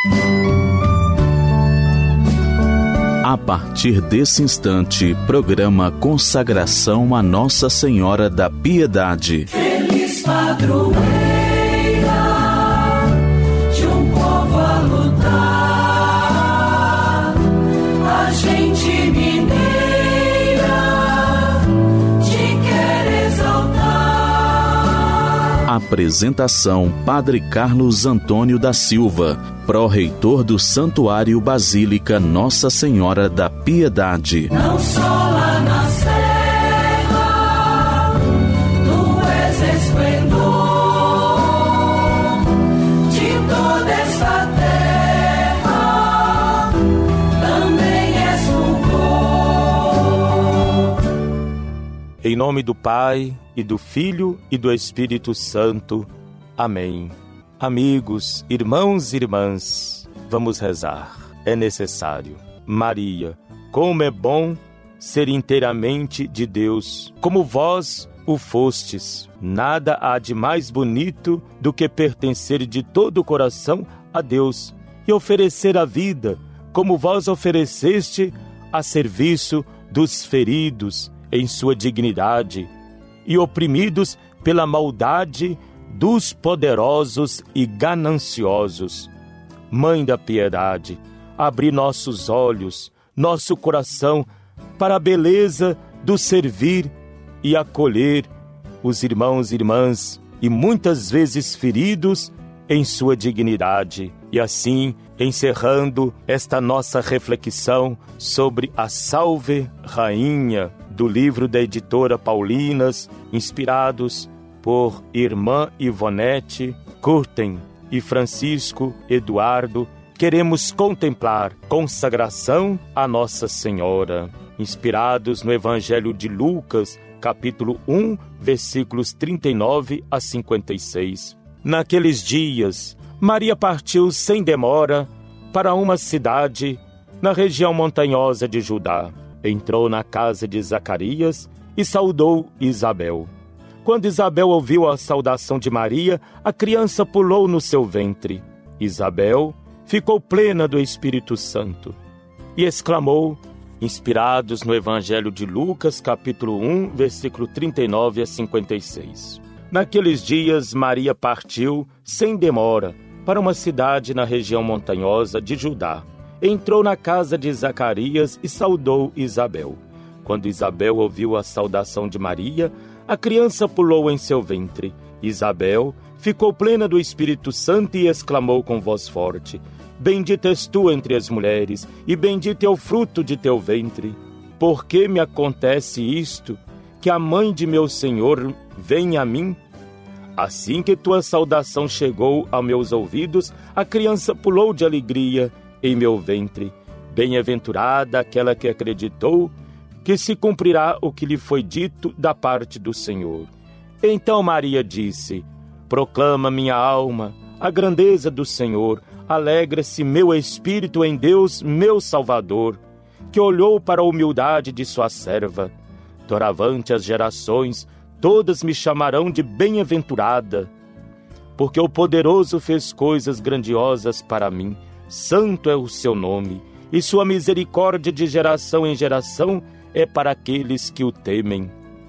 A partir desse instante, programa Consagração a Nossa Senhora da Piedade. Feliz padroeira de um povo a lutar, a gente mineira te quer exaltar. Apresentação: Padre Carlos Antônio da Silva, pró-reitor do Santuário Basílica Nossa Senhora da Piedade. Não só lá na serra, tu és esplendor de toda essa terra, também és louvor. Em nome do Pai, e do Filho, e do Espírito Santo. Amém. Amigos, irmãos e irmãs, vamos rezar. É necessário. Maria, como é bom ser inteiramente de Deus, como vós o fostes. Nada há de mais bonito do que pertencer de todo o coração a Deus e oferecer a vida, como vós ofereceste, a serviço dos feridos em sua dignidade e oprimidos pela maldade dos poderosos e gananciosos. Mãe da piedade, abri nossos olhos, nosso coração para a beleza do servir e acolher os irmãos e irmãs e muitas vezes feridos em sua dignidade. E assim, encerrando esta nossa reflexão sobre a Salve Rainha do livro da editora Paulinas, inspirados por Irmã Ivonete Curten e Francisco Eduardo, queremos contemplar consagração a Nossa Senhora, inspirados no Evangelho de Lucas, capítulo 1, versículos 39 a 56. Naqueles dias, Maria partiu sem demora para uma cidade na região montanhosa de Judá. Entrou na casa de Zacarias e saudou Isabel. Quando Isabel ouviu a saudação de Maria, a criança pulou no seu ventre. Isabel ficou plena do Espírito Santo e exclamou, inspirados no Evangelho de Lucas, capítulo 1, versículo 39 a 56. Naqueles dias, Maria partiu, sem demora, para uma cidade na região montanhosa de Judá. Entrou na casa de Zacarias e saudou Isabel. Quando Isabel ouviu a saudação de Maria, a criança pulou em seu ventre. Isabel ficou plena do Espírito Santo e exclamou com voz forte: Bendita és tu entre as mulheres, e bendito é o fruto de teu ventre. Por que me acontece isto, que a mãe de meu Senhor vem a mim? Assim que tua saudação chegou aos meus ouvidos, a criança pulou de alegria em meu ventre. Bem-aventurada aquela que acreditou que se cumprirá o que lhe foi dito da parte do Senhor. Então Maria disse: Proclama minha alma a grandeza do Senhor, alegra-se meu espírito em Deus, meu Salvador, que olhou para a humildade de sua serva. Doravante as gerações, todas me chamarão de bem-aventurada, porque o Poderoso fez coisas grandiosas para mim. Santo é o seu nome, e sua misericórdia de geração em geração é para aqueles que o temem.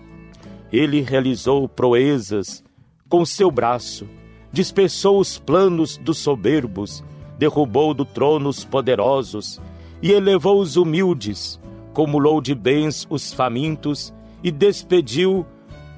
Ele realizou proezas com seu braço, dispersou os planos dos soberbos, derrubou do trono os poderosos e elevou os humildes, cumulou de bens os famintos e despediu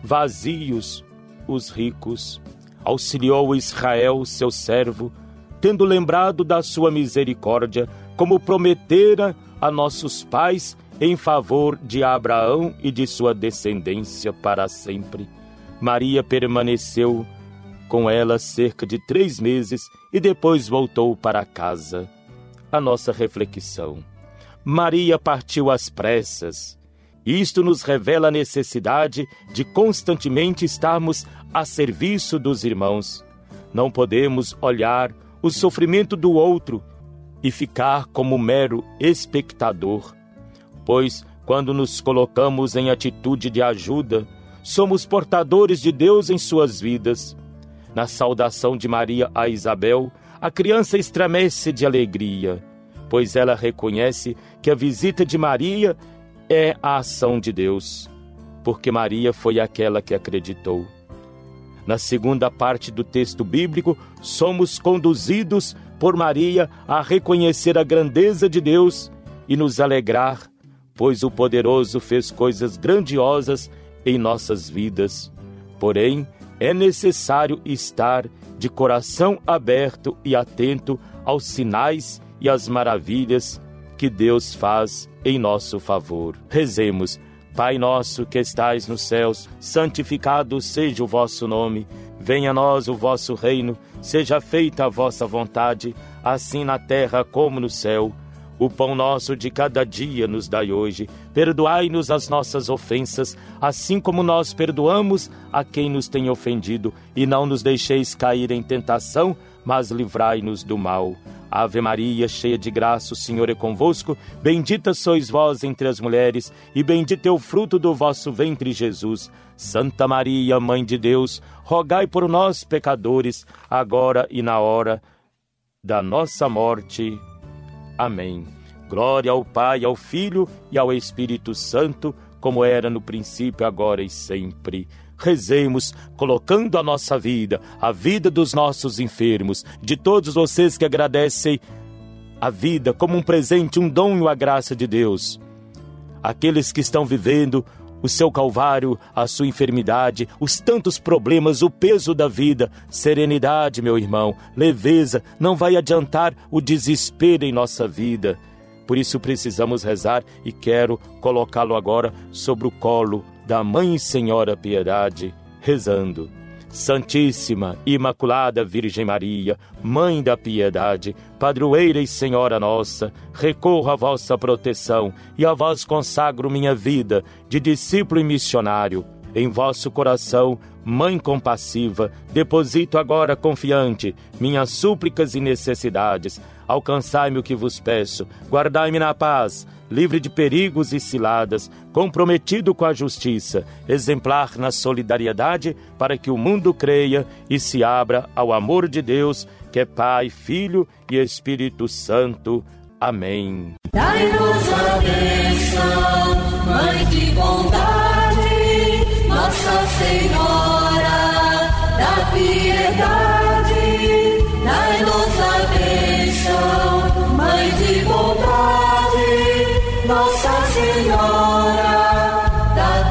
vazios os ricos. Auxiliou Israel, seu servo, tendo lembrado da sua misericórdia, como prometera a nossos pais, em favor de Abraão e de sua descendência para sempre. Maria permaneceu com ela cerca de 3 meses e depois voltou para casa. A nossa reflexão. Maria partiu às pressas. Isto nos revela a necessidade de constantemente estarmos a serviço dos irmãos. Não podemos olhar o sofrimento do outro e ficar como mero espectador, pois quando nos colocamos em atitude de ajuda, somos portadores de Deus em suas vidas. Na saudação de Maria a Isabel, A criança estremece de alegria, pois ela reconhece que a visita de Maria é a ação de Deus, porque Maria foi aquela que acreditou. Na segunda parte do texto bíblico, somos conduzidos por Maria a reconhecer a grandeza de Deus e nos alegrar, pois o Poderoso fez coisas grandiosas em nossas vidas. Porém, é necessário estar de coração aberto e atento aos sinais e às maravilhas que Deus faz em nosso favor. Rezemos. Pai nosso que estais nos céus, santificado seja o vosso nome. Venha a nós o vosso reino, seja feita a vossa vontade, assim na terra como no céu. O pão nosso de cada dia nos dai hoje. Perdoai-nos as nossas ofensas, assim como nós perdoamos a quem nos tem ofendido. E não nos deixeis cair em tentação, mas livrai-nos do mal. Ave Maria, cheia de graça, o Senhor é convosco. Bendita sois vós entre as mulheres, e bendito é o fruto do vosso ventre, Jesus. Santa Maria, Mãe de Deus, rogai por nós, pecadores, agora e na hora da nossa morte. Amém. Glória ao Pai, ao Filho e ao Espírito Santo, como era no princípio, agora e sempre. Rezemos, colocando a nossa vida, a vida dos nossos enfermos, de todos vocês que agradecem a vida como um presente, um dom e a graça de Deus. Aqueles que estão vivendo o seu calvário, a sua enfermidade, os tantos problemas, o peso da vida. Serenidade, meu irmão, leveza, não vai adiantar o desespero em nossa vida. Por isso precisamos rezar e quero colocá-lo agora sobre o colo da Mãe Senhora Piedade, rezando. Santíssima, Imaculada Virgem Maria, Mãe da Piedade, Padroeira e Senhora nossa, recorro à vossa proteção e a vós consagro minha vida de discípulo e missionário. Em vosso coração, Mãe compassiva, deposito agora confiante minhas súplicas e necessidades. Alcançai-me o que vos peço, guardai-me na paz, livre de perigos e ciladas, comprometido com a justiça, exemplar na solidariedade, para que o mundo creia e se abra ao amor de Deus, que é Pai, Filho e Espírito Santo. Amém. Dai-nos a bênção, Mãe de bondade, Nossa Senhora da Piedade. Dai-nos a bênção, Mãe de bondade, Nossa Senhora da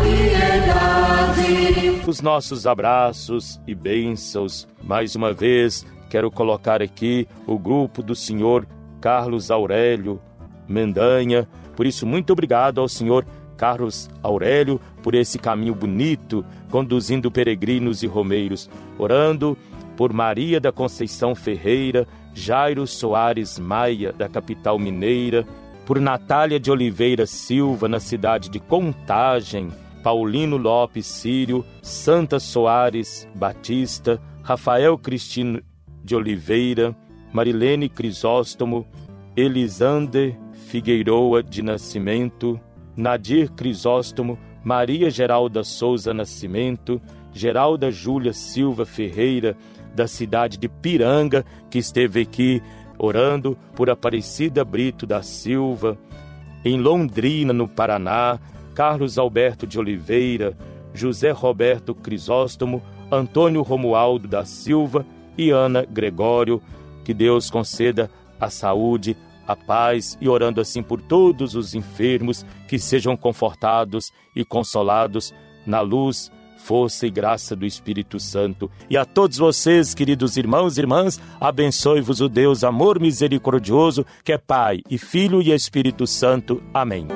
Piedade. Os nossos abraços e bênçãos. Mais uma vez, quero colocar aqui o grupo do senhor Carlos Aurélio Mendanha. Por isso, muito obrigado ao senhor Carlos Aurélio por esse caminho bonito, conduzindo peregrinos e romeiros, orando por Maria da Conceição Ferreira, Jairo Soares Maia, da capital mineira, por Natália de Oliveira Silva, na cidade de Contagem, Paulino Lopes Sírio, Santa Soares Batista, Rafael Cristino de Oliveira, Marilene Crisóstomo, Elisander Figueiroa de Nascimento, Nadir Crisóstomo, Maria Geralda Souza Nascimento, Geralda Júlia Silva Ferreira, da cidade de Piranga, que esteve aqui orando por Aparecida Brito da Silva, em Londrina, no Paraná, Carlos Alberto de Oliveira, José Roberto Crisóstomo, Antônio Romualdo da Silva e Ana Gregório. Que Deus conceda a saúde, a paz e orando assim por todos os enfermos, que sejam confortados e consolados na luz, força e graça do Espírito Santo. E a todos vocês, queridos irmãos e irmãs, abençoe-vos o Deus amor misericordioso, que é Pai e Filho e Espírito Santo. Amém.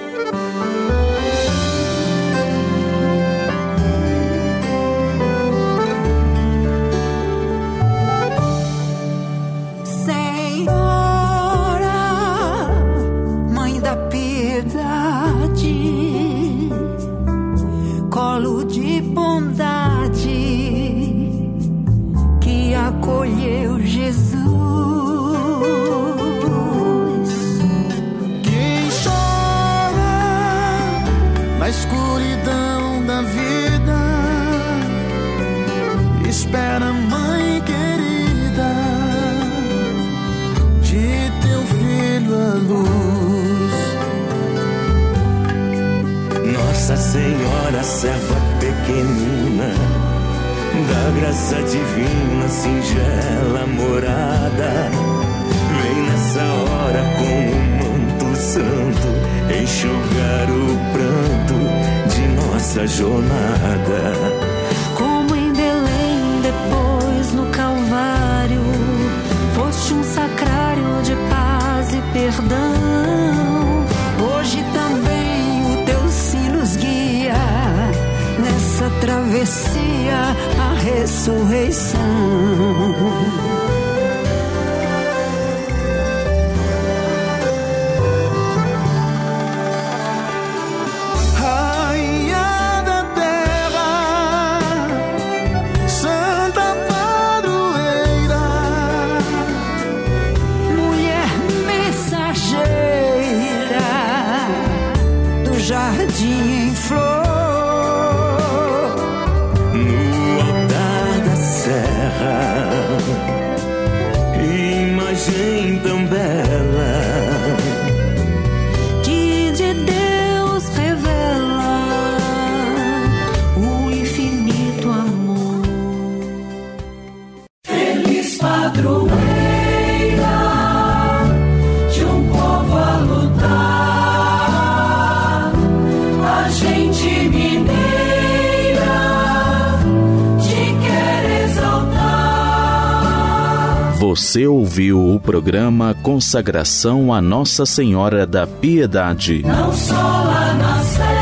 Colo de bondade que acolheu Jesus. 地上 veio a luz. Nossa Senhora, serva pequenina, da graça divina, singela morada, vem nessa hora com o manto santo enxugar o pranto de nossa jornada. Como em Belém, depois no Calvário, foste um sacrário de paz e perdão. Hoje também o teu sino nos guia nessa travessia à ressurreição. Jardim em flor, no altar da serra, imagem tão bela que de Deus revela o infinito amor. Feliz padroeira de um povo a lutar, gente mineira te quer exaltar. Você ouviu o programa Consagração a Nossa Senhora da Piedade. Não só lá na Serra,